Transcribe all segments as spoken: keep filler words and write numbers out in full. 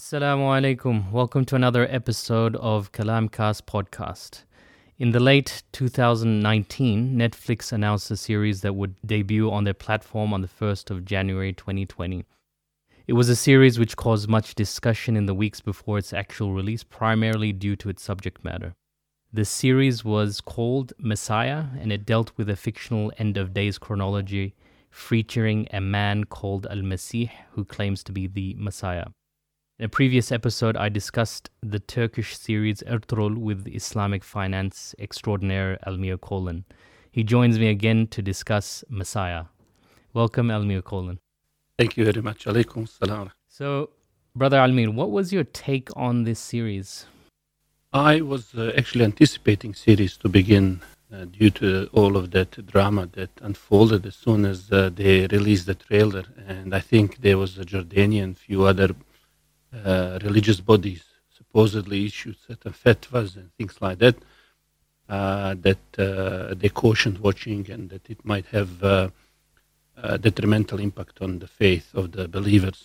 Assalamu alaikum. Welcome to another episode of Kalamcast podcast. In the late two thousand nineteen, Netflix announced a series that would debut on their platform on the first of January twenty twenty. It was a series which caused much discussion in the weeks before its actual release, primarily due to its subject matter. The series was called Messiah, and it dealt with a fictional end-of-days chronology featuring a man called Al-Masih who claims to be the Messiah. In a previous episode, I discussed the Turkish series Ertuğrul with Islamic finance extraordinaire Elmir Kolan. He joins me again to discuss Messiah. Welcome, Elmir Kolan. Thank you very much. Alaikum salam. So, Brother Elmir, what was your take on this series? I was uh, actually anticipating series to begin uh, due to all of that drama that unfolded as soon as uh, they released the trailer. And I think there was a Jordanian, few other Uh, religious bodies supposedly issued certain fatwas and things like that, uh, that uh, they cautioned watching and that it might have uh, a detrimental impact on the faith of the believers.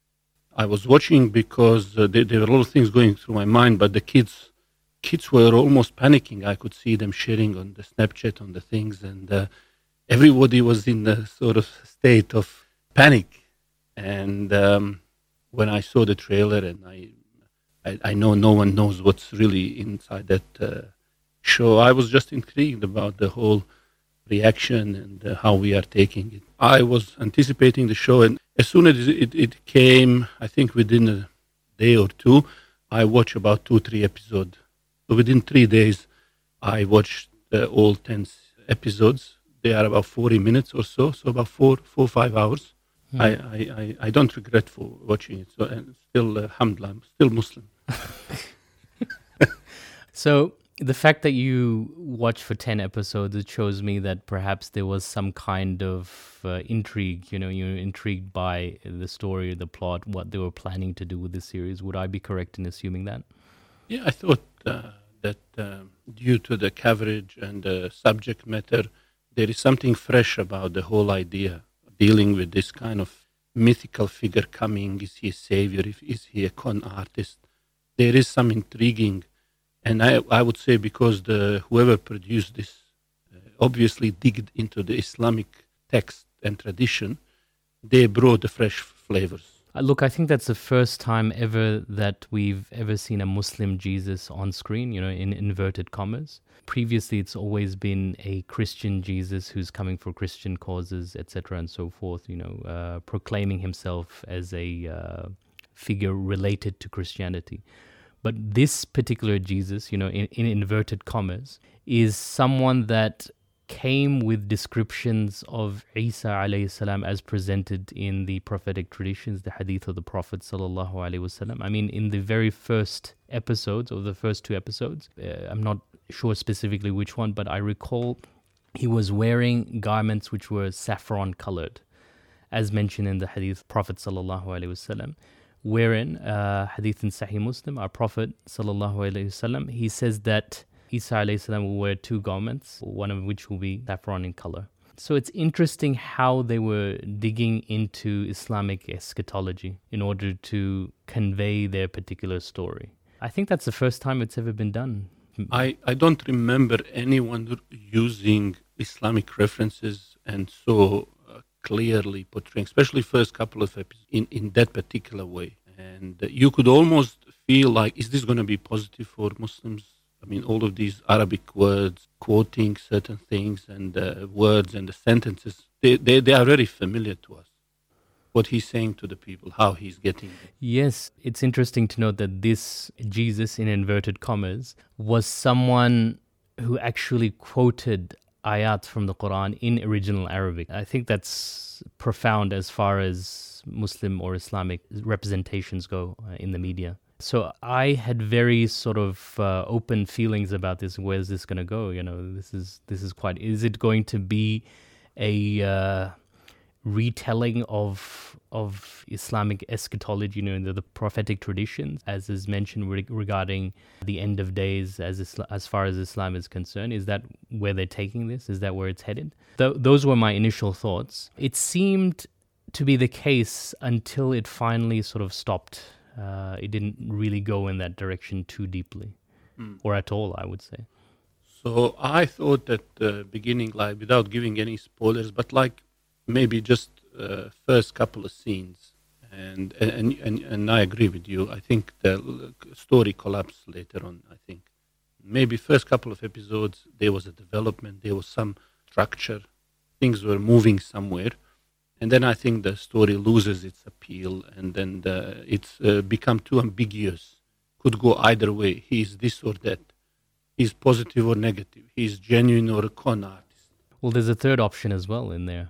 I was watching because uh, there, there were a lot of things going through my mind, but the kids kids were almost panicking. I could see them sharing on the Snapchat, on the things, and uh, everybody was in a sort of state of panic. And um, when I saw the trailer, and I, I, I know no one knows what's really inside that uh, show, I was just intrigued about the whole reaction and uh, how we are taking it. I was anticipating the show, and as soon as it, it came, I think within a day or two, I watched about two, three episodes. So within three days, I watched uh, all ten episodes. They are about forty minutes or so, so about four, four, five hours. I, I, I don't regret for watching it. So and still, uh, alhamdulillah, I'm still Muslim. So the fact that you watched for ten episodes, it shows me that perhaps there was some kind of uh, intrigue. You know, you're intrigued by the story, the plot, what they were planning to do with the series. Would I be correct in assuming that? Yeah, I thought uh, that uh, due to the coverage and the subject matter, there is something fresh about the whole idea. Dealing with this kind of mythical figure coming, is he a savior, is he a con artist? There is some intriguing, and I, I would say because the whoever produced this uh, obviously digged into the Islamic text and tradition, they brought the fresh flavors. Uh, look, I think that's the first time ever that we've ever seen a Muslim Jesus on screen, you know, in inverted commas. Previously, it's always been a Christian Jesus who's coming for Christian causes, et cetera, and so forth, you know, uh, proclaiming himself as a uh, figure related to Christianity. But this particular Jesus, you know, in, in inverted commas, is someone that came with descriptions of Isa alayhi salam as presented in the prophetic traditions, the hadith of the Prophet sallallahu alaihi wasallam. I mean, in the very first episodes, or the first two episodes, uh, I'm not sure specifically which one, but I recall he was wearing garments which were saffron colored, as mentioned in the hadith Prophet sallallahu alaihi wasallam, wherein uh, hadith in Sahih Muslim, our Prophet sallallahu alaihi wasallam, he says that Isa alayhi salam will wear two garments, one of which will be saffron in color. So it's interesting how they were digging into Islamic eschatology in order to convey their particular story. I think that's the first time it's ever been done. I, I don't remember anyone using Islamic references and so uh, clearly portraying, especially first couple of episodes, in, in that particular way. And uh, you could almost feel like, is this going to be positive for Muslims? I mean, all of these Arabic words, quoting certain things and uh, words and the sentences, they, they, they are very familiar to us. What he's saying to the people, how he's getting it. Yes, it's interesting to note that this Jesus, in inverted commas, was someone who actually quoted ayat from the Quran in original Arabic. I think that's profound as far as Muslim or Islamic representations go uh, in the media. So I had very sort of uh, open feelings about this. Where's this going to go? You know, this is this is quite. Is it going to be a uh, retelling of of Islamic eschatology? You know, the, the prophetic traditions, as is mentioned re- regarding the end of days, as Isla- as far as Islam is concerned. Is that where they're taking this? Is that where it's headed? Th- those were my initial thoughts. It seemed to be the case until it finally sort of stopped. Uh, it didn't really go in that direction too deeply, Mm. or at all, I would say. So I thought at the beginning, like without giving any spoilers, but like maybe just uh, first couple of scenes, and and, and and I agree with you. I think the l- story collapsed later on. I think maybe first couple of episodes there was a development, there was some structure, things were moving somewhere, and then I think the story loses its appeal, and then the, it's uh, become too ambiguous. Could go either way. He's this or that. He's positive or negative. He's genuine or a con artist. Well, there's a third option as well in there.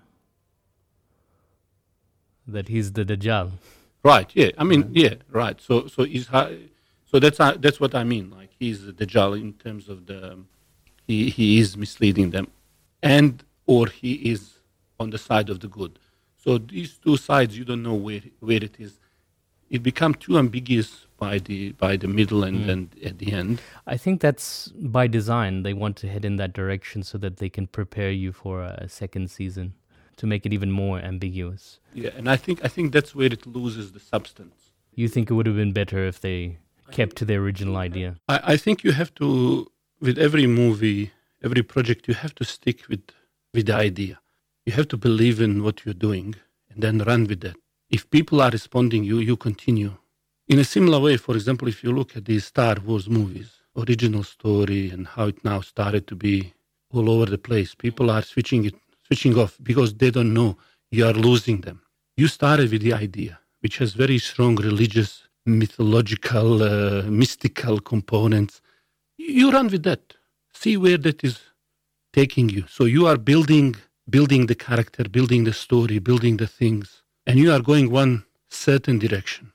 That he's the Dajjal. Right. Yeah. I mean, yeah. Right. So, so he's hi- so that's uh, that's what I mean. Like he's the Dajjal in terms of the um, he he is misleading them, and or he is on the side of the good. So these two sides, you don't know where where it is. It becomes too ambiguous by the by the middle and, Mm. and at the end. I think that's by design. They want to head in that direction so that they can prepare you for a second season, to make it even more ambiguous. Yeah, and I think I think that's where it loses the substance. You think it would have been better if they kept to the original idea? I, I think you have to, with every movie, every project, you have to stick with with the idea. You have to believe in what you're doing and then run with that. If people are responding, you you continue. In a similar way, for example, if you look at these Star Wars movies, original story and how it now started to be all over the place, people are switching it, switching off because they don't know. You are losing them. You started with the idea, which has very strong religious, mythological, uh, mystical components. You run with that. See where that is taking you. So you are building, building the character, building the story, building the things, and you are going one certain direction.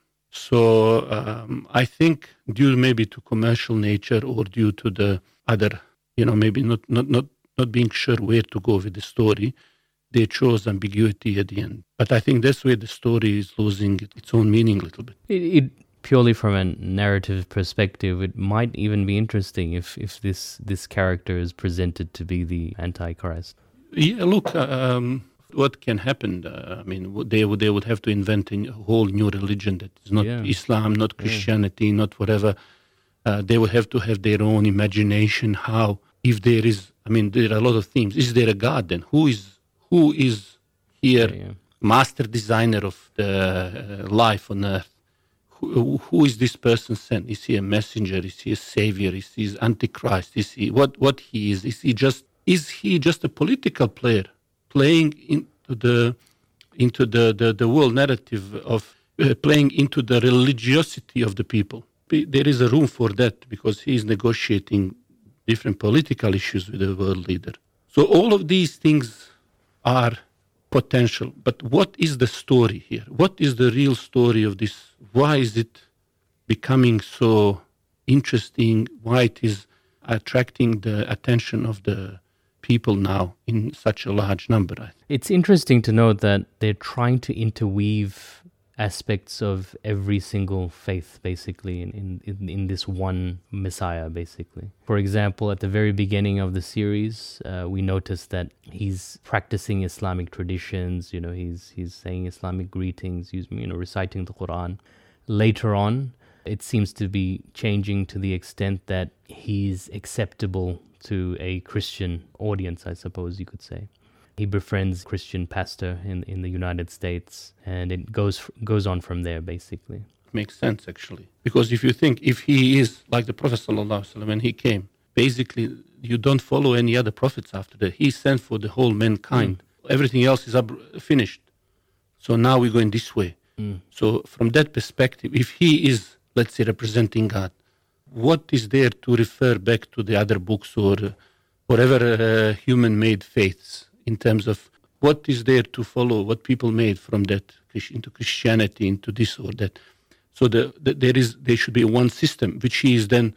So um, I think due maybe to commercial nature or due to the other, you know, maybe not not not not being sure where to go with the story, they chose ambiguity at the end. But I think that's where the story is losing its own meaning a little bit. It, it purely from a narrative perspective, it might even be interesting if, if this this character is presented to be the Antichrist. Yeah, look, um, what can happen? Uh, I mean, w- they would they would have to invent a whole new religion that is not Yeah. Islam, not Christianity, not whatever. Uh, they would have to have their own imagination. How, if there is, I mean, there are a lot of themes. Is there a God then? Who is who is here, Yeah, yeah. master designer of the uh, life on earth? Who, who is this person sent? Is he a messenger? Is he a savior? Is he Antichrist? Is he what? What he is? Is he just? Is he just a political player playing into the into the the, the world narrative of uh, playing into the religiosity of the people? Be- There is a room for that because he is negotiating different political issues with the world leader. So all of these things are potential. But what is the story here? What is the real story of this? Why is it becoming so interesting? Why it is attracting the attention of the people now in such a large number? I think. It's interesting to note that they're trying to interweave aspects of every single faith, basically, in, in, in this one Messiah, basically. For example, at the very beginning of the series, uh, we noticed that he's practicing Islamic traditions, you know, he's he's saying Islamic greetings, he's, you know, reciting the Quran. Later on, it seems to be changing to the extent that he's acceptable to a Christian audience, I suppose you could say. He befriends a Christian pastor in, in the United States, and it goes goes on from there, basically. Makes sense, actually. Because if you think, if he is like the Prophet sallallahu alaihi wasallam when he came, basically you don't follow any other prophets after that. He sent for the whole mankind. Mm. Everything else is up, finished. So now we're going this way. Mm. So from that perspective, if he is, let's say, representing God, what is there to refer back to the other books or uh, whatever uh, human-made faiths in terms of what is there to follow, what people made from that into Christianity, into this or that. So the, the, there is there should be one system, which he is then,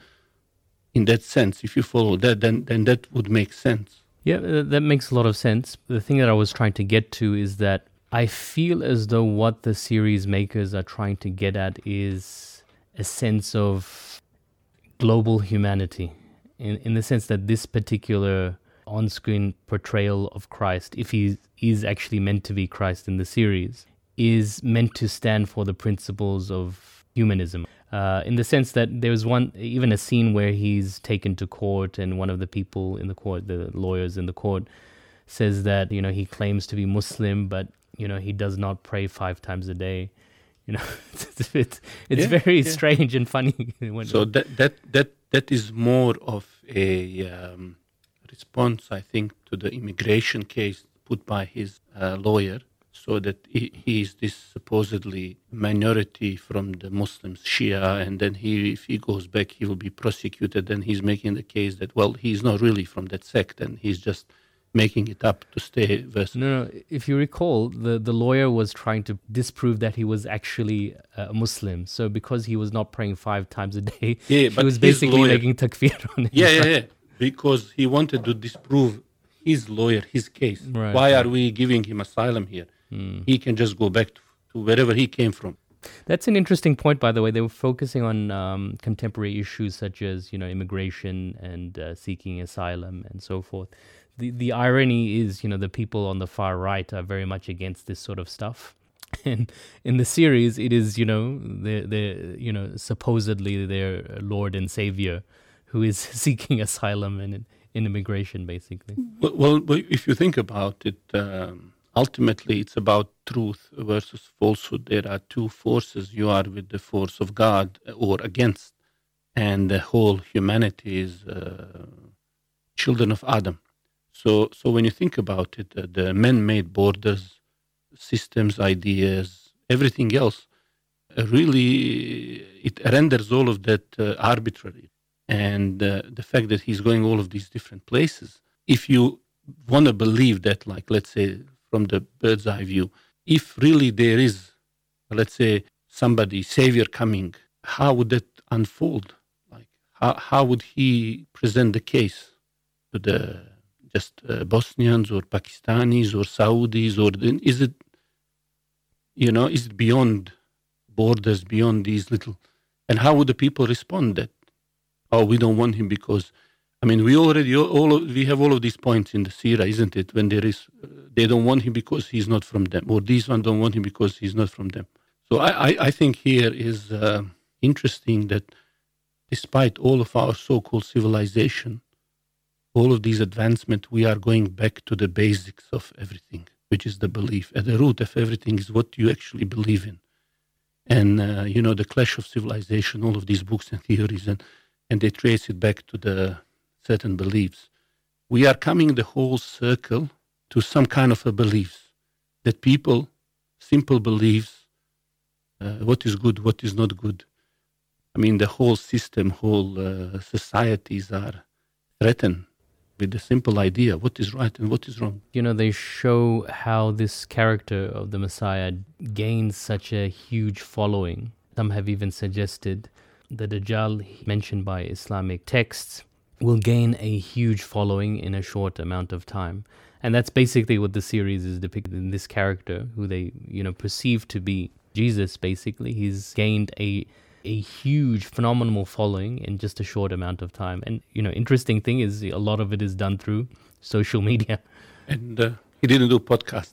in that sense, if you follow that, then, then that would make sense. Yeah, uh, that makes a lot of sense. The thing that I was trying to get to is that I feel as though what the series makers are trying to get at is a sense of global humanity, in, in the sense that this particular on-screen portrayal of Christ, if he is actually meant to be Christ in the series, is meant to stand for the principles of humanism. Uh, in the sense that there was one, even a scene where he's taken to court, and one of the people in the court, the lawyers in the court, says that, you know, he claims to be Muslim, but, you know, he does not pray five times a day. You know, it's it's, it's Yeah, very yeah. strange and funny. when- So that that that that is more of a um, response, I think, to the immigration case put by his uh, lawyer. So that he, he is this supposedly minority from the Muslims, Shia, and then he, if he goes back, he will be prosecuted. And he's making the case that, well, he's not really from that sect, and he's just making it up to stay. Versus No, no. If you recall, the, the lawyer was trying to disprove that he was actually a Muslim. So because he was not praying five times a day, Yeah, he but was his basically lawyer- making takfir on him. Yeah, yeah, yeah. Because he wanted to disprove his lawyer, his case. Right, Why right. are we giving him asylum here? He can just go back to, to wherever he came from. That's an interesting point, by the way. They were focusing on um, contemporary issues such as, you know, immigration and uh, seeking asylum and so forth. The the irony is, you know, the people on the far right are very much against this sort of stuff. And in the series, it is, you know, the the you know supposedly their Lord and Savior who is seeking asylum and in immigration, basically. Well, well, but if you think about it, um, ultimately it's about truth versus falsehood. There are two forces. You are with the force of God or against, and the whole humanity is uh, children of Adam. So, so when you think about it, uh, the man-made borders, systems, ideas, everything else, uh, really it renders all of that uh, arbitrary. And uh, the fact that he's going all of these different places, if you want to believe that, like, let's say, from the bird's eye view, if really there is, let's say, somebody, savior coming, how would that unfold? Like, how, how would he present the case to the just uh, Bosnians or Pakistanis or Saudis, or the, is it, you know, is it beyond borders, beyond these little, and how would the people respond that? Oh, we don't want him because, I mean, we already all of, we have all of these points in the Sira, isn't it? When there is, uh, they don't want him because he's not from them, or these one don't want him because he's not from them. So I, I, I think here is uh, interesting that despite all of our so-called civilization, all of these advancement, we are going back to the basics of everything, which is the belief. At the root of everything is what you actually believe in. And, uh, you know, the clash of civilization, all of these books and theories, and, and they trace it back to the certain beliefs. We are coming the whole circle to some kind of a beliefs that people, simple beliefs, uh, what is good, what is not good. I mean, the whole system, whole uh, societies are threatened with the simple idea, what is right and what is wrong. You know, they show how this character of the Messiah gains such a huge following. Some have even suggested the Dajjal mentioned by Islamic texts will gain a huge following in a short amount of time. And that's basically what the series is depicting in this character, who they, you know, perceive to be Jesus, basically. He's gained a a huge, phenomenal following in just a short amount of time. And, you know, interesting thing is a lot of it is done through social media. And uh, he didn't do podcasts.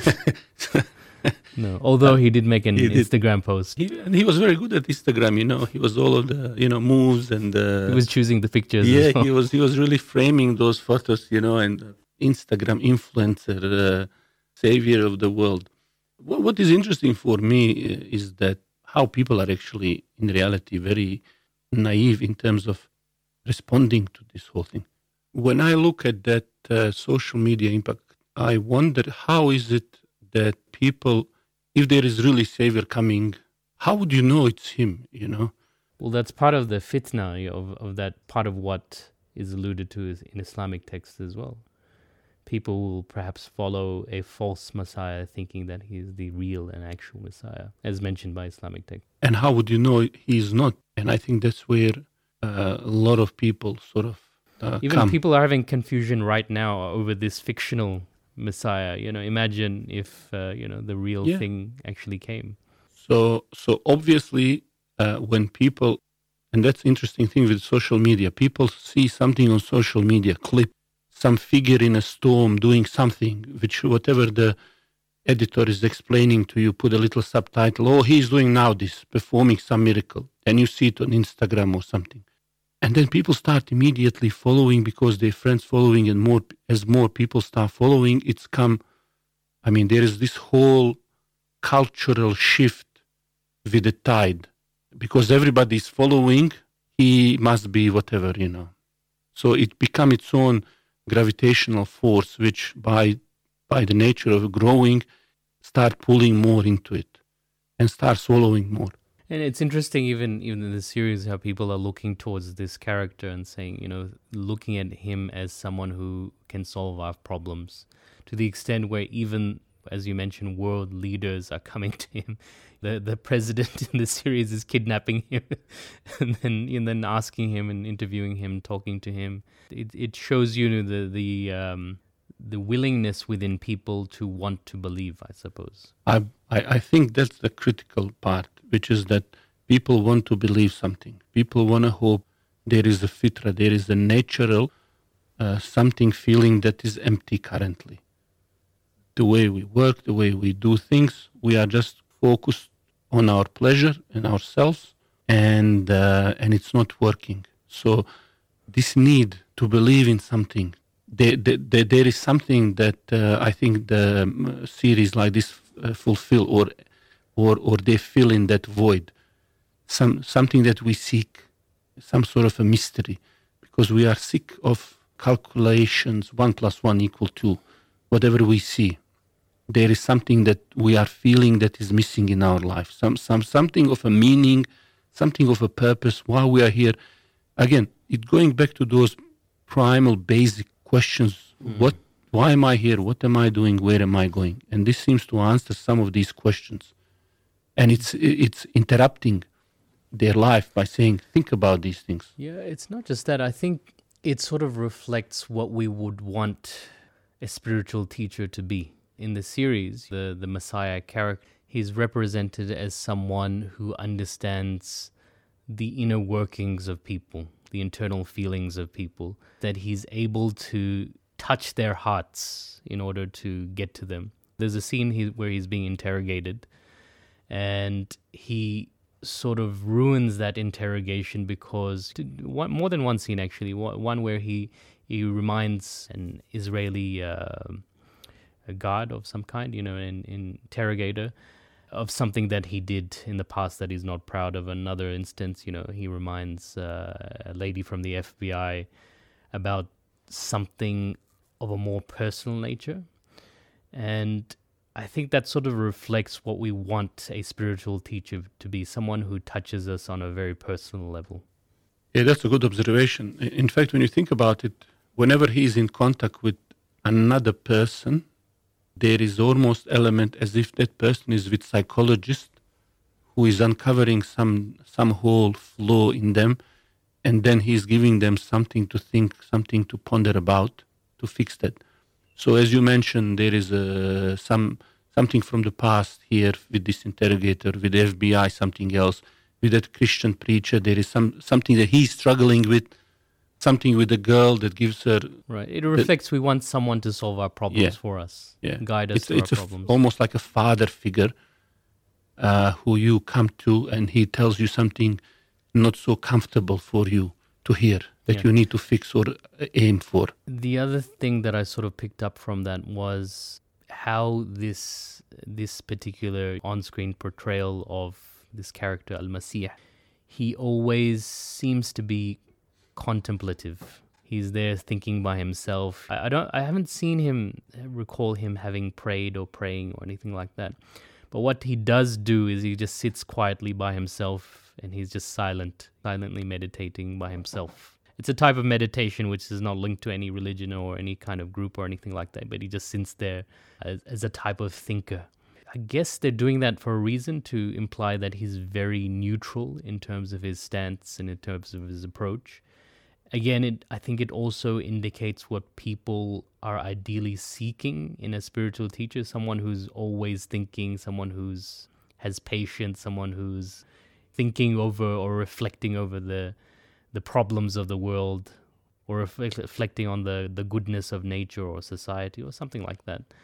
No, although he did make an He did. Instagram post. He, and he was very good at Instagram, you know. He was all of the, you know, moves and... Uh, He was choosing the pictures yeah, as well. he was he was really framing those photos, you know, and uh, Instagram influencer, uh, savior of the world. What, what is interesting for me uh, is that how people are actually, in reality, very naive in terms of responding to this whole thing. When I look at that uh, social media impact, I wonder how is it that people, if there is really savior coming, how would you know it's him, you know? Well, that's part of the fitna of, of that, part of what is alluded to is in Islamic texts as well. People will perhaps follow a false Messiah thinking that he is the real and actual Messiah, as mentioned by Islamic text. And how would you know he's not? And I think that's where uh, a lot of people sort of uh, Even come. people are having confusion right now over this fictional Messiah. You know, imagine if, uh, you know, the real Yeah. thing actually came. So, so obviously, uh, when people, and that's the interesting thing with social media, people see something on social media, clip, some figure in a storm doing something, which whatever the editor is explaining to you, put a little subtitle, oh, he's doing now this, performing some miracle. Then you see it on Instagram or something. And then people start immediately following because their friends following, and more as more people start following, it's come, I mean, there is this whole cultural shift with the tide. Because everybody is following, he must be whatever, you know. So it become its own gravitational force, which by by the nature of growing, start pulling more into it and start swallowing more. And it's interesting, even even in the series, how people are looking towards this character and saying, you know, looking at him as someone who can solve our problems, to the extent where even, as you mentioned, world leaders are coming to him. The the president in the series is kidnapping him, and then and then asking him and interviewing him, talking to him. It it shows you the the um, the willingness within people to want to believe, I suppose. I, I I think that's the critical part, which is that people want to believe something. People want to hope. There is a fitra, there is a natural uh, something feeling that is empty currently. The way we work, the way we do things, we are just focused on our pleasure and ourselves, and uh, and it's not working. So this need to believe in something, there, there, there is something that uh, I think the um, series like this uh, fulfill, or or or they fill in that void, some something that we seek, some sort of a mystery, because we are sick of calculations. One plus one equal two, whatever we see. There is something that we are feeling that is missing in our life. Some, some, something of a meaning, something of a purpose. Why we are here? Again, it going back to those primal, basic questions. Mm. What? Why am I here? What am I doing? Where am I going? And this seems to answer some of these questions. And it's it's interrupting their life by saying, think about these things. Yeah, it's not just that. I think it sort of reflects what we would want a spiritual teacher to be. In the series, the, the Messiah character, he's represented as someone who understands the inner workings of people, the internal feelings of people, that he's able to touch their hearts in order to get to them. There's a scene he, where he's being interrogated, and he sort of ruins that interrogation because, one, more than one scene actually, one where he, he reminds an Israeli Uh, a guard of some kind, you know, an interrogator, of something that he did in the past that he's not proud of. Another instance, you know, he reminds uh, a lady from the F B I about something of a more personal nature. And I think that sort of reflects what we want a spiritual teacher to be, someone who touches us on a very personal level. Yeah, that's a good observation. In fact, when you think about it, whenever he's in contact with another person, there is almost element as if that person is with psychologist who is uncovering some some whole flaw in them, and then he's giving them something to think, something to ponder about, to fix that. So as you mentioned, there is a, some something from the past here with this interrogator, with the F B I, something else, with that Christian preacher. There is some something that he's struggling with, something with a girl that gives her... Right. It reflects the, we want someone to solve our problems yeah, for us, yeah. guide us it's, through it's our a, problems. Almost like a father figure uh, who you come to, and he tells you something not so comfortable for you to hear, that yeah. you need to fix or aim for. The other thing that I sort of picked up from that was how this this particular on-screen portrayal of this character, Al-Masih, he always seems to be contemplative. He's there thinking by himself. I, I don't. I haven't seen him recall him having prayed or praying or anything like that. But what he does do is he just sits quietly by himself and he's just silent, silently meditating by himself. It's a type of meditation which is not linked to any religion or any kind of group or anything like that, but he just sits there as, as a type of thinker. I guess they're doing that for a reason, to imply that he's very neutral in terms of his stance and in terms of his approach. Again, it, I think it also indicates what people are ideally seeking in a spiritual teacher, someone who's always thinking, someone who's has patience, someone who's thinking over or reflecting over the the problems of the world, or reflect, reflecting on the, the goodness of nature or society or something like that.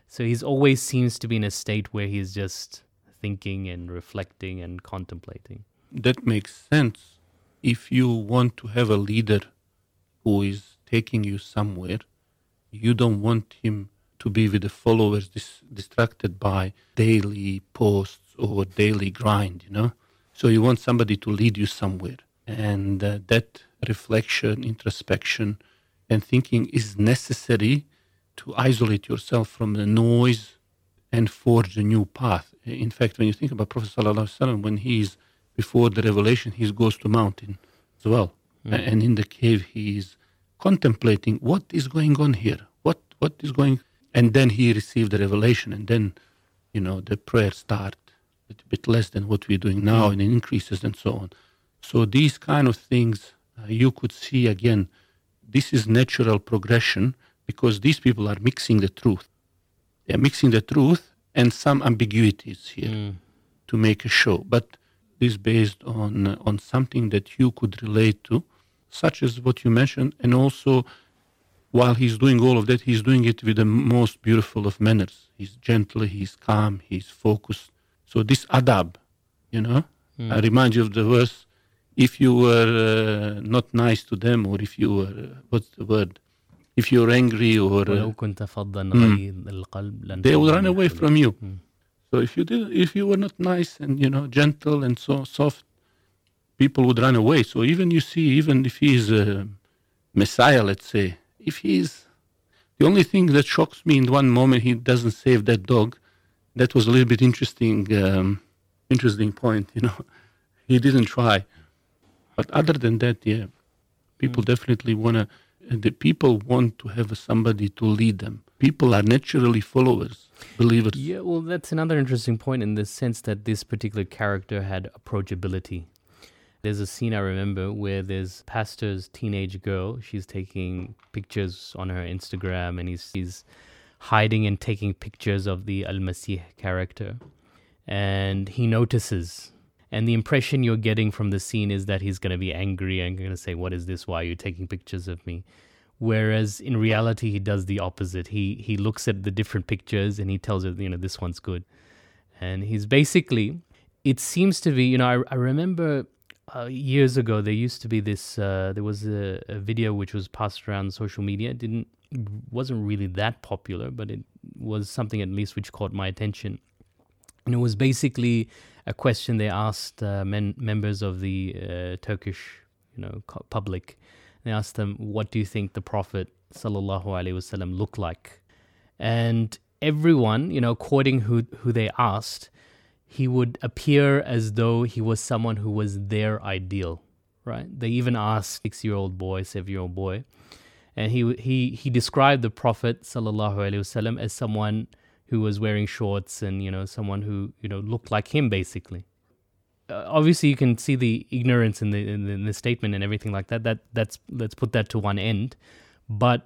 So he's always seems to be in a state where he's just thinking and reflecting and contemplating. That makes sense. If you want to have a leader who is taking you somewhere, you don't want him to be with the followers dis- distracted by daily posts or daily grind, you know? So you want somebody to lead you somewhere. And uh, that reflection, introspection, and thinking is necessary to isolate yourself from the noise and forge a new path. In fact, when you think about Prophet Sallallahu Alaihi Wasallam, when he is before the revelation, he goes to mountain as well. Mm. And in the cave, he is contemplating what is going on here, what what is going, and then he received the revelation, and then, you know, the prayer start a bit less than what we're doing now, mm. and it increases and so on. So these kind of things, uh, you could see again, this is natural progression because these people are mixing the truth. They are mixing the truth and some ambiguities here mm. to make a show, but this is based on uh, on something that you could relate to, such as what you mentioned, and also while he's doing all of that, he's doing it with the most beautiful of manners. He's gentle, he's calm, he's focused. So this adab, you know, mm. I remind you of the verse, if you were uh, not nice to them, or if you were, uh, what's the word, if you're angry or... Uh, mm, they will run away from you. Mm. So if you did, if you were not nice and, you know, gentle and so soft, people would run away. So even you see, even if he is a Messiah, let's say, if he is, the only thing that shocks me in one moment, he doesn't save that dog. That was a little bit interesting, um, interesting point, you know. He didn't try. But other than that, yeah, people mm. definitely want to, the people want to have somebody to lead them. People are naturally followers, believers. Yeah, well, that's another interesting point in the sense that this particular character had approachability. There's a scene I remember where there's pastor's teenage girl. She's taking pictures on her Instagram, and he's, he's hiding and taking pictures of the Al-Masih character. And he notices. And the impression you're getting from the scene is that he's going to be angry and going to say, what is this? Why are you taking pictures of me? Whereas in reality, he does the opposite. He he looks at the different pictures and he tells her, you know, this one's good. And he's basically, it seems to be, you know, I, I remember uh, years ago, there used to be this, uh, there was a, a video which was passed around social media. It didn't, wasn't really that popular, but it was something at least which caught my attention. And it was basically a question they asked uh, men, members of the uh, Turkish, you know, public. They asked them, what do you think the Prophet sallallahu alaihi wasallam looked like? And everyone, you know, according who who they asked, he would appear as though he was someone who was their ideal, right? They even asked six-year-old boy, seven-year-old boy, and he he he described the Prophet sallallahu alaihi wasallam as someone who was wearing shorts and, you know, someone who, you know, looked like him basically. Uh, obviously, you can see the ignorance in the, in the in the statement and everything like that. That that's let's put that to one end. But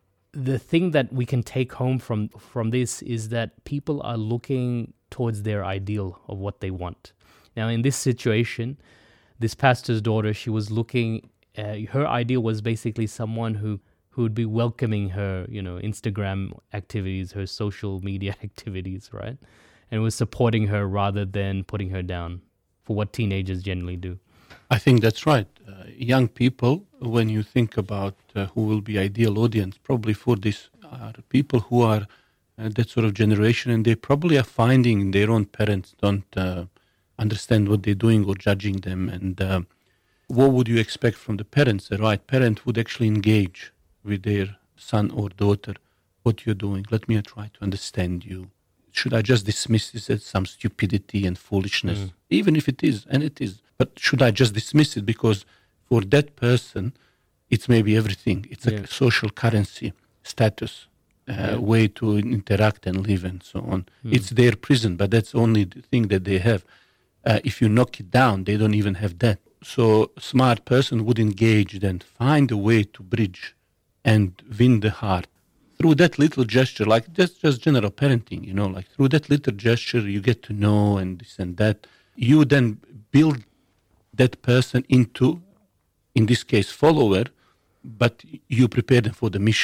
the thing that we can take home from from this is that people are looking towards their ideal of what they want. Now, in this situation, this pastor's daughter, she was looking. Uh, her ideal was basically someone who who would be welcoming her, you know, Instagram activities, her social media activities, right, and was supporting her rather than putting her down. For what teenagers generally do. I think that's right. Uh, young people, when you think about uh, who will be ideal audience, probably for this are people who are uh, that sort of generation, and they probably are finding their own parents don't uh, understand what they're doing or judging them. And uh, what would you expect from the parents? The right parent would actually engage with their son or daughter. What you're doing, let me try to understand you. Should I just dismiss this as some stupidity and foolishness? Mm. Even if it is, and it is. But should I just dismiss it? Because for that person, it's maybe everything. It's yeah. a social currency, status, uh, yeah. way to interact and live and so on. Mm. It's their prison, but that's only the thing that they have. Uh, if you knock it down, they don't even have that. So a smart person would engage, then find a way to bridge and win the heart. Through that little gesture, like just, just general parenting, you know, like through that little gesture, you get to know and this and that. You then build that person into, in this case, follower, but you prepare them for the mission.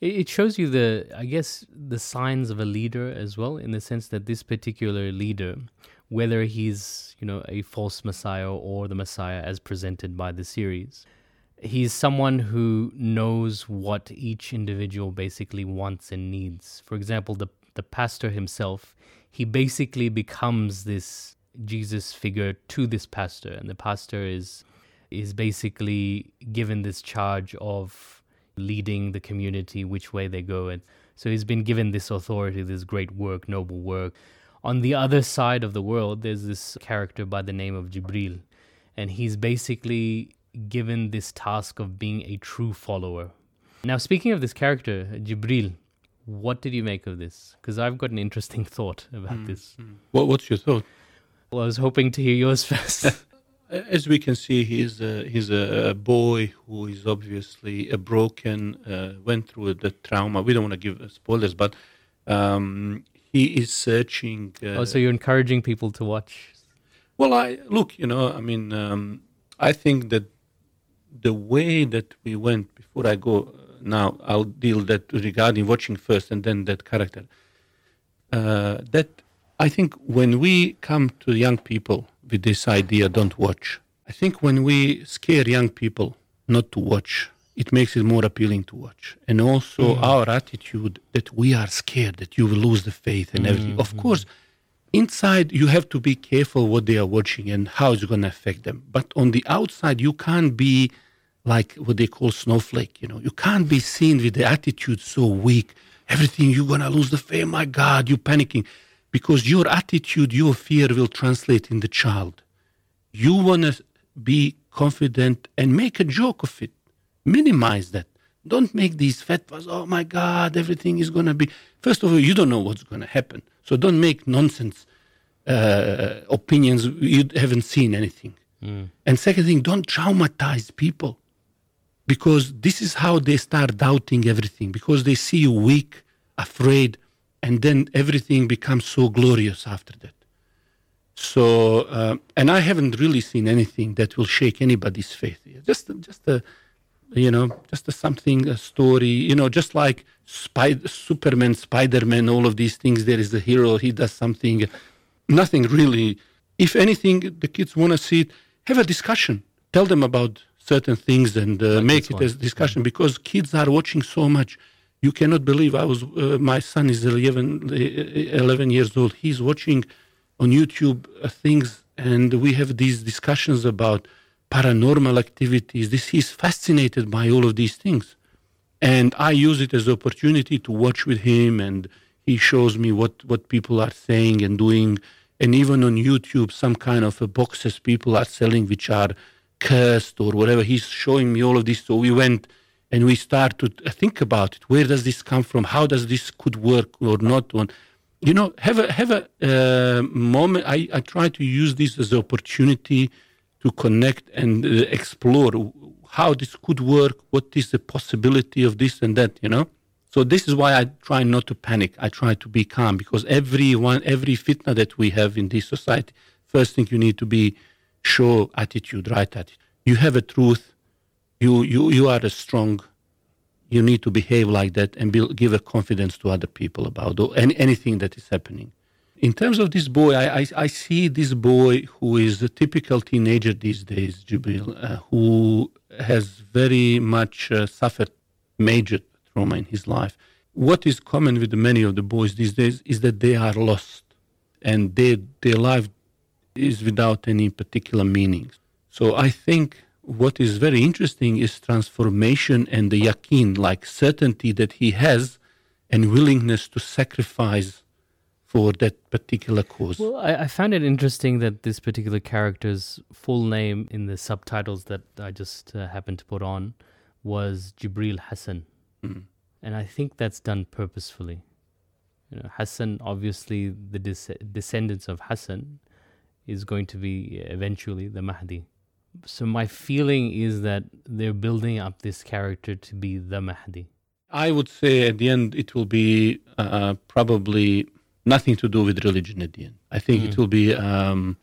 It it shows you the, I guess, the signs of a leader as well, in the sense that this particular leader, whether he's, you know, a false Messiah or the Messiah as presented by the series, he's someone who knows what each individual basically wants and needs. For example, the the pastor himself, he basically becomes this Jesus figure to this pastor, and the pastor is is basically given this charge of leading the community which way they go. And so he's been given this authority, this great work, noble work. On the other side of the world, there's this character by the name of Jibril, and he's basically given this task of being a true follower. Now, speaking of this character, Jibril, what did you make of this? Because I've got an interesting thought about mm, this. Mm. What, what's your thought? Well, I was hoping to hear yours first. As we can see, he's a, he's a boy who is obviously a broken, uh, went through the trauma. We don't want to give spoilers, but um, he is searching. Uh, oh, so you're encouraging people to watch? Well, I look, you know, I mean, um, I think that the way that we went, before I go now, I'll deal that regarding watching first and then that character. Uh, that I think when we come to young people with this idea, don't watch. I think when we scare young people not to watch, it makes it more appealing to watch. And also mm-hmm. our attitude that we are scared that you will lose the faith and everything. Mm-hmm. Of course, inside you have to be careful what they are watching and how it's going to affect them. But on the outside, you can't be like what they call snowflake. You know, you can't be seen with the attitude so weak. Everything, you're going to lose the faith. My God, you're panicking. Because your attitude, your fear will translate in the child. You want to be confident and make a joke of it. Minimize that. Don't make these fatwas, oh my God, everything is going to be... First of all, you don't know what's going to happen. So don't make nonsense uh, opinions. You haven't seen anything. Mm. And second thing, don't traumatize people. Because this is how they start doubting everything. Because they see you weak, afraid, and then everything becomes so glorious after that. So, uh, and I haven't really seen anything that will shake anybody's faith. Just, just a, you know, just a something, a story, you know, just like Spy- Superman, Spider-Man, all of these things. There is the hero, he does something. Nothing really. If anything, the kids want to see it, have a discussion. Tell them about certain things and uh, like make it one. as discussion, because kids are watching so much. You cannot believe I was, uh, my son is eleven, eleven years old. He's watching on YouTube uh, things, and we have these discussions about paranormal activities. This, he's fascinated by all of these things. And I use it as an opportunity to watch with him, and he shows me what, what people are saying and doing. And even on YouTube, some kind of uh, boxes people are selling which are cursed or whatever. He's showing me all of this. So we went and we start to think about it. Where does this come from? How does this could work or not? You know, have a have a uh, moment. I, I try to use this as an opportunity to connect and uh, explore how this could work. What is the possibility of this and that? You know. So this is why I try not to panic. I try to be calm, because every one, every fitna that we have in this society, first thing you need to be show attitude, right attitude. You have a truth. You, you you are a strong, you need to behave like that and be, give a confidence to other people about any, anything that is happening. In terms of this boy, I, I, I see this boy who is a typical teenager these days, Jibril, uh, who has very much uh, suffered major trauma in his life. What is common with many of the boys these days is that they are lost and they, their life is without any particular meaning. So I think what is very interesting is transformation and the yaqeen, like certainty that he has and willingness to sacrifice for that particular cause. Well, I, I found it interesting that this particular character's full name in the subtitles that I just uh, happened to put on was Jibril Hassan. Mm. And I think that's done purposefully. You know, Hassan, obviously the des- descendants of Hassan is going to be eventually the Mahdi. So my feeling is that they're building up this character to be the Mahdi. I would say at the end it will be uh, probably nothing to do with religion at the end. I think mm. it will be um,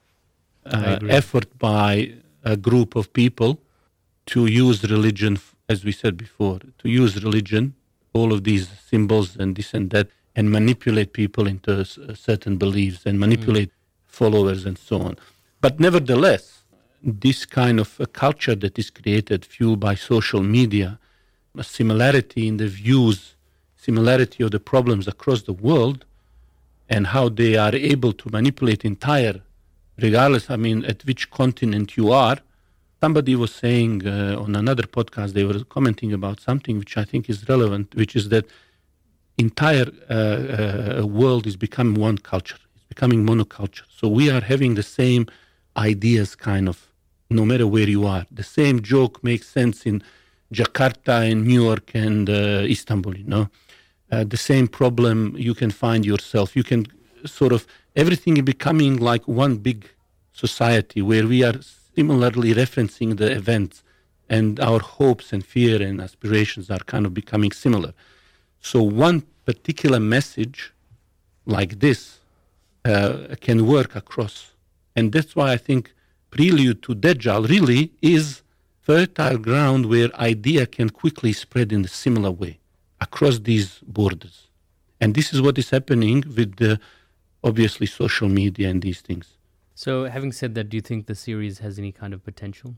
uh, effort by a group of people to use religion, as we said before, to use religion all of these symbols and this and that, and manipulate people into s- certain beliefs and manipulate mm. followers and so on. But nevertheless, this kind of a culture that is created, fueled by social media, a similarity in the views, similarity of the problems across the world, and how they are able to manipulate entire, regardless, I mean, at which continent you are. Somebody was saying uh, on another podcast, they were commenting about something which I think is relevant, which is that entire uh, uh, world is becoming one culture. It's becoming monoculture. So we are having the same ideas, kind of, no matter where you are. The same joke makes sense in Jakarta and New York and uh, Istanbul, you know. Uh, the same problem you can find yourself. You can sort of, everything is becoming like one big society where we are similarly referencing the events, and our hopes and fear and aspirations are kind of becoming similar. So one particular message like this uh, can work across. And that's why I think Prelude to Dajjal really is fertile ground where idea can quickly spread in a similar way across these borders. And this is what is happening with the, obviously, social media and these things. So having said that, do you think the series has any kind of potential?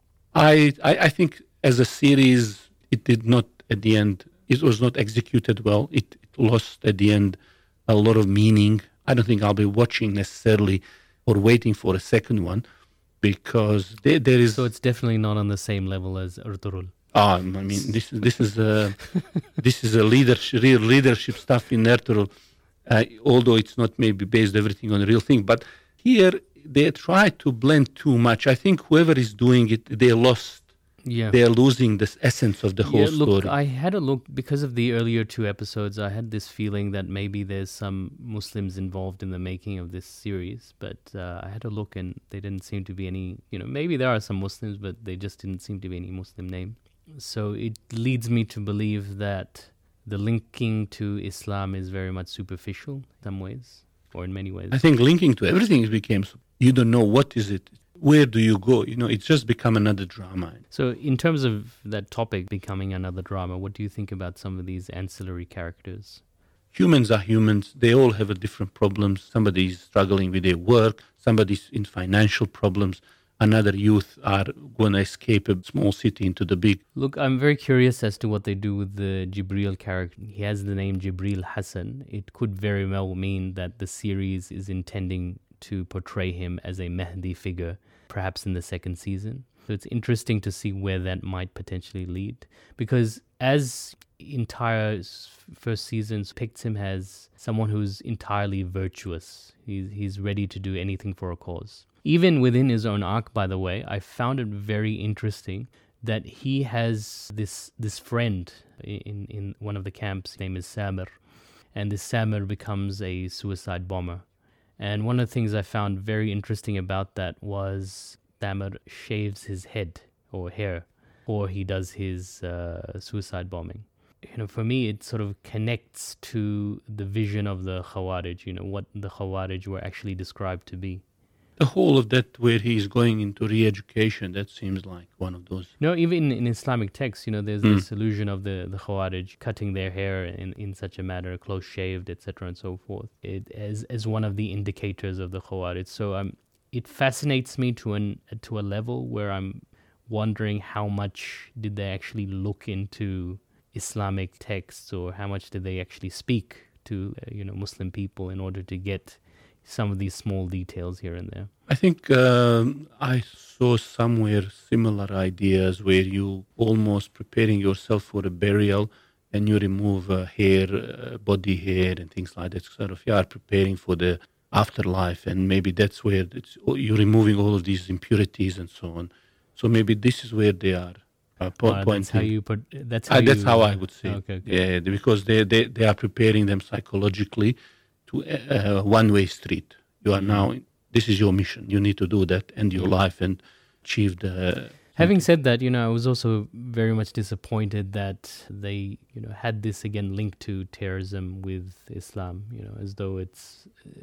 I, I, I think as a series, it did not, at the end, it was not executed well. It, it lost, at the end, a lot of meaning. I don't think I'll be watching necessarily or waiting for a second one, because there, there is... So it's definitely not on the same level as Ertugrul. Ah, I mean, this, this is a, this is a leadership, real leadership stuff in Ertugrul, uh, although it's not maybe based everything on a real thing. But here, they try to blend too much. I think whoever is doing it, they lost. Yeah. They're losing the essence of the whole yeah, look, story. I had a look, because of the earlier two episodes, I had this feeling that maybe there's some Muslims involved in the making of this series, but uh, I had a look and there didn't seem to be any, you know, maybe there are some Muslims, but they just didn't seem to be any Muslim name. So it leads me to believe that the linking to Islam is very much superficial in some ways, or in many ways. I think linking to everything became, you don't know what is it. Where do you go? You know, it's just become another drama. So in terms of that topic becoming another drama, what do you think about some of these ancillary characters? Humans are humans. They all have a different problems. Somebody is struggling with their work. Somebody's in financial problems. Another youth are going to escape a small city into the big. Look, I'm very curious as to what they do with the Jibril character. He has the name Jibril Hassan. It could very well mean that the series is intending to portray him as a Mahdi figure, perhaps in the second season. So it's interesting to see where that might potentially lead. Because as entire first seasons depicts him as someone who's entirely virtuous. He's, he's ready to do anything for a cause. Even within his own arc, by the way, I found it very interesting that he has this this friend in, in one of the camps. His name is Samir. And this Samir becomes a suicide bomber. And one of the things I found very interesting about that was Samir shaves his head or hair before he does his uh, suicide bombing. You know, for me, it sort of connects to the vision of the Khawarij, you know, what the Khawarij were actually described to be. The whole of that where he's going into re-education, that seems like one of those. No, even in Islamic texts, you know, there's mm. this illusion of the, the Khawarij cutting their hair in, in such a manner, close shaved, et cetera, and so forth, it, as as one of the indicators of the Khawarij. So um, it fascinates me to an to a level where I'm wondering how much did they actually look into Islamic texts, or how much did they actually speak to uh, you know Muslim people in order to get some of these small details here and there. I think um, I saw somewhere similar ideas where you almost preparing yourself for a burial and you remove uh, hair, uh, body hair and things like that. Sort of, you are preparing for the afterlife, and maybe that's where it's, you're removing all of these impurities and so on. So maybe this is where they are. Uh, po- uh, that's how you put. That's how. Uh, you, that's how I would say. Okay, okay. Yeah, because they, they they are preparing them psychologically to a, a one-way street. You are now. This is your mission. You need to do that, end your life, and achieve the. Having said that, you know, I was also very much disappointed that they, you know, had this again linked to terrorism with Islam. You know, as though it's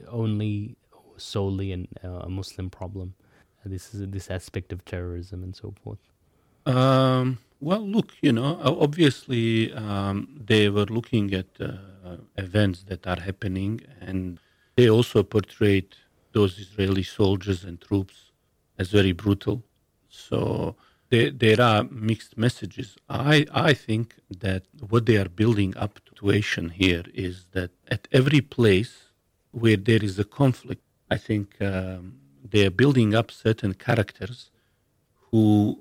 only solely an, uh, a Muslim problem. This is this aspect of terrorism and so forth. Um, Well, look, you know, o- obviously um, they were looking at uh, events that are happening, and they also portrayed those Israeli soldiers and troops as very brutal. So there, there are mixed messages. I, I think that what they are building up to situation here is that at every place where there is a conflict, I think um, they are building up certain characters who,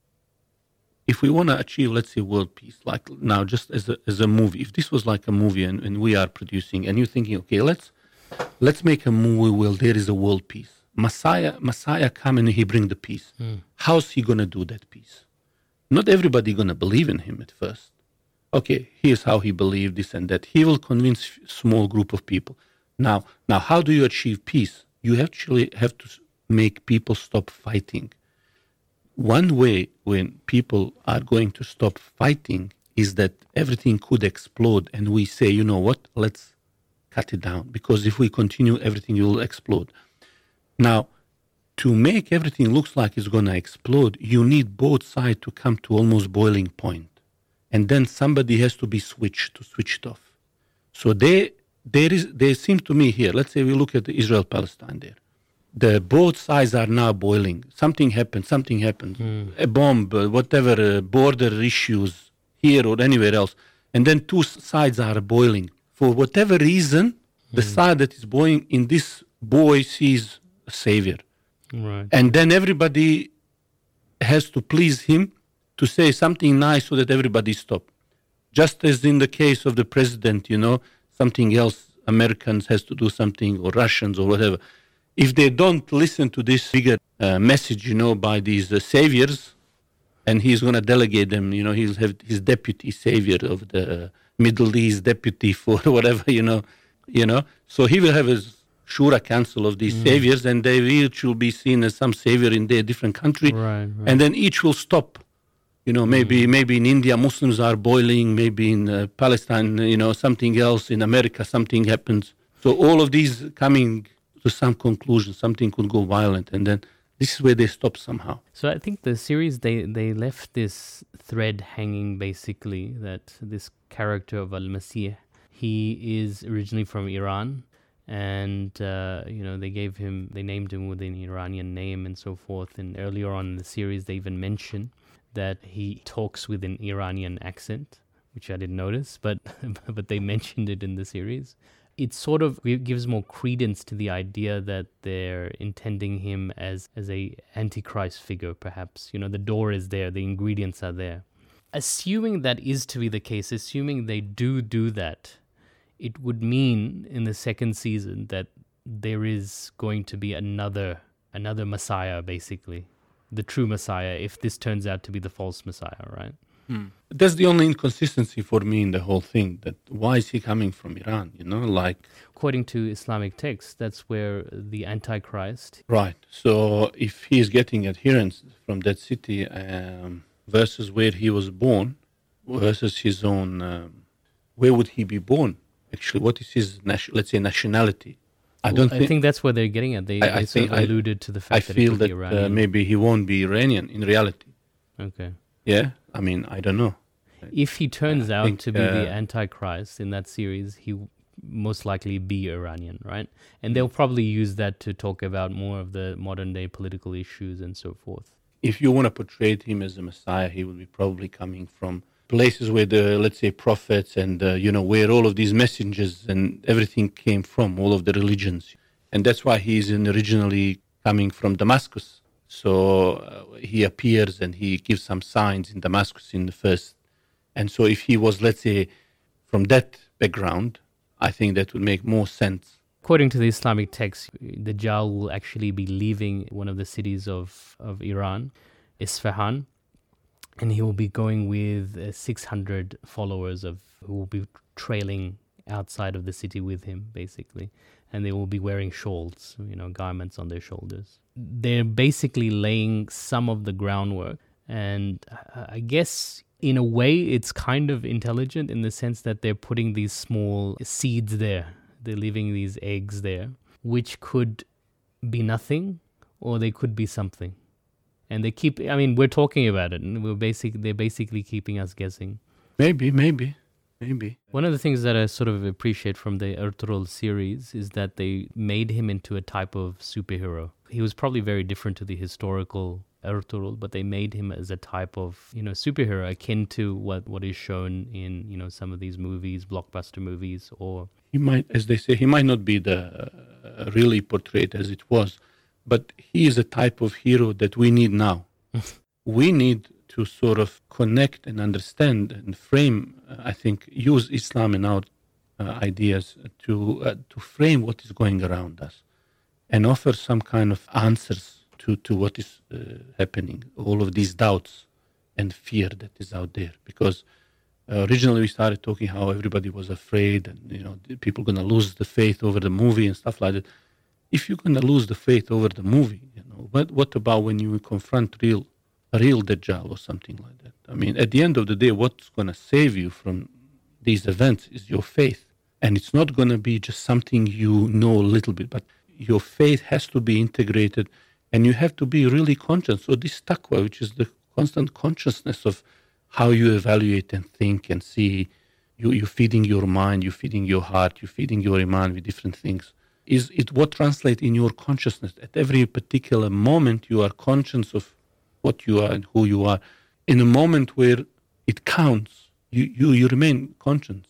if we want to achieve, let's say, world peace, like now, just as a, as a movie, if this was like a movie and, and we are producing, and you're thinking, okay, let's let's make a movie where there is a world peace. Messiah, Messiah come and he bring the peace. Mm. How's he gonna do that peace? Not everybody gonna believe in him at first. Okay, here's how he believed this and that. He will convince small group of people. Now, now, how do you achieve peace? You actually have to make people stop fighting. One way when people are going to stop fighting is that everything could explode and we say, you know what, let's cut it down, because if we continue, everything will explode. Now, to make everything looks like it's going to explode, you need both sides to come to almost boiling point. And then somebody has to be switched to switch it off. So they, there is, there seems to me here, let's say we look at the Israel-Palestine there. The both sides are now boiling. Something happened, something happened. Mm. A bomb, uh, whatever, uh, border issues here or anywhere else. And then two sides are boiling. For whatever reason, mm. the side that is boiling in this boy sees a savior. Right. And then everybody has to please him to say something nice so that everybody stop. Just as in the case of the president, you know, something else, Americans has to do something, or Russians or whatever. If they don't listen to this bigger uh, message, you know, by these uh, saviors, and he's going to delegate them, you know, he'll have his deputy savior of the Middle East, deputy for whatever, you know, you know. So he will have his Shura council of these mm. saviors, and they each will be seen as some savior in their different country, right, right. and then each will stop. You know, maybe mm. maybe in India Muslims are boiling, maybe in uh, Palestine, you know, something else. In America, something happens. So all of these coming to some conclusion, something could go violent, and then this is where they stop somehow. So I think the series, they, they left this thread hanging, basically, that this character of Al-Masih, he is originally from Iran, and uh, you know, they gave him, they named him with an Iranian name and so forth. And earlier on in the series, they even mention that he talks with an Iranian accent, which I didn't notice, but but they mentioned it in the series. It sort of gives more credence to the idea that they're intending him as, as a antichrist figure, perhaps. You know, the door is there, the ingredients are there. Assuming that is to be the case, assuming they do do that, it would mean in the second season that there is going to be another another Messiah, basically. The true Messiah, if this turns out to be the false Messiah, right? Hmm. That's the only inconsistency for me in the whole thing, that why is he coming from Iran, you know, like... According to Islamic texts, that's where the Antichrist... Right. So if he is getting adherents from that city um, versus where he was born, versus his own... Um, where would he be born? Actually, what is his, nation, let's say, nationality? I don't well, think... I think that's what they're getting at. They, I, I they sort think of alluded I, to the fact I that feel it could that be Iranian. uh, maybe he won't be Iranian in reality. Okay. Yeah? I mean, I don't know. If he turns I out think, to be uh, the Antichrist in that series, he w- most likely be Iranian, right? And they'll probably use that to talk about more of the modern day political issues and so forth. If you want to portray him as a Messiah, he will be probably coming from places where the, let's say, prophets and, uh, you know, where all of these messengers and everything came from, all of the religions. And that's why he is originally coming from Damascus. So uh, he appears and he gives some signs in Damascus in the first. And so if he was, let's say, from that background, I think that would make more sense. According to the Islamic text, Dajjal will actually be leaving one of the cities of, of Iran, Isfahan, and he will be going with uh, six hundred followers of who will be trailing outside of the city with him, basically. And they will be wearing shawls, you know, garments on their shoulders. They're basically laying some of the groundwork. And I guess in a way it's kind of intelligent in the sense that they're putting these small seeds there. They're leaving these eggs there, which could be nothing or they could be something. And they keep, I mean, we're talking about it, and we're basic, they're basically keeping us guessing. Maybe, maybe, maybe. One of the things that I sort of appreciate from the Ertugrul series is that they made him into a type of superhero. He was probably very different to the historical Ertugrul, but they made him as a type of, you know, superhero akin to what, what is shown in, you know, some of these movies, blockbuster movies, or... He might, as they say, he might not be the uh, really portrayed as it was, but he is a type of hero that we need now. We need to sort of connect and understand and frame, uh, I think, use Islam and our uh, ideas to uh, to frame what is going around us and offer some kind of answers to, to what is uh, happening, all of these doubts and fear that is out there. Because uh, originally we started talking how everybody was afraid and, you know, people going to lose the faith over the movie and stuff like that. If you're going to lose the faith over the movie, you know, what, what about when you confront real a real Dajjal or something like that? I mean, at the end of the day, what's going to save you from these events is your faith. And it's not going to be just something you know a little bit, but your faith has to be integrated and you have to be really conscious. So this taqwa, which is the constant consciousness of how you evaluate and think and see, you, you're feeding your mind, you're feeding your heart, you're feeding your iman with different things, is it what translates in your consciousness. At every particular moment, you are conscious of what you are and who you are. In a moment where it counts, you, you, you remain conscious.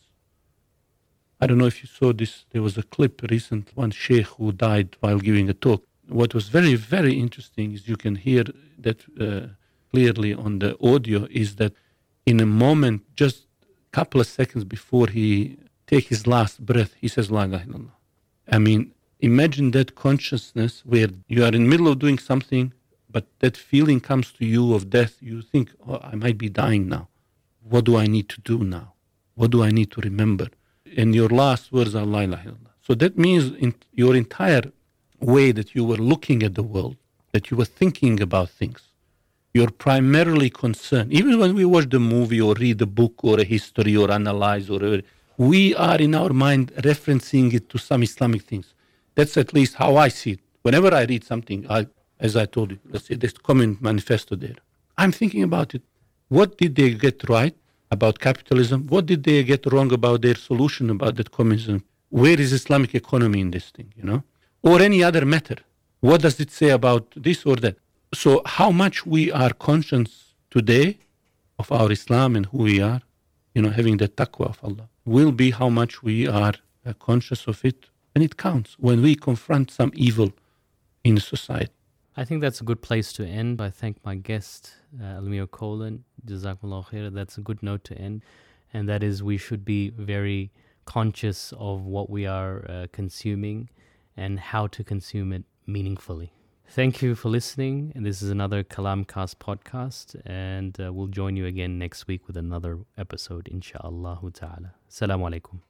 I don't know if you saw this, there was a clip recent, one sheikh who died while giving a talk. What was very, very interesting is you can hear that uh, clearly on the audio is that in a moment, just a couple of seconds before he take his last breath, he says, La ilaha illallah. I mean, imagine that consciousness where you are in the middle of doing something, but that feeling comes to you of death. You think, oh, I might be dying now. What do I need to do now? What do I need to remember? And your last words are La ilaha illallah. So that means in your entire way that you were looking at the world, that you were thinking about things, you're primarily concerned. Even when we watch the movie or read a book or a history or analyze, or we are in our mind referencing it to some Islamic things. That's at least how I see it. Whenever I read something, I, as I told you, let's say this Communist Manifesto there, I'm thinking about it. What did they get right about capitalism? What did they get wrong about their solution about that communism? Where is Islamic economy in this thing, you know? Or any other matter. What does it say about this or that? So how much we are conscious today of our Islam and who we are, you know, having the taqwa of Allah, will be how much we are uh, conscious of it. And it counts when we confront some evil in society. I think that's a good place to end. I thank my guest, uh, Almir Kolan. Jazakumullah khair. That's a good note to end. And that is, we should be very conscious of what we are uh, consuming and how to consume it meaningfully. Thank you for listening. And this is another Kalamcast podcast. And uh, we'll join you again next week with another episode, insha'Allah ta'ala. Assalamu alaikum.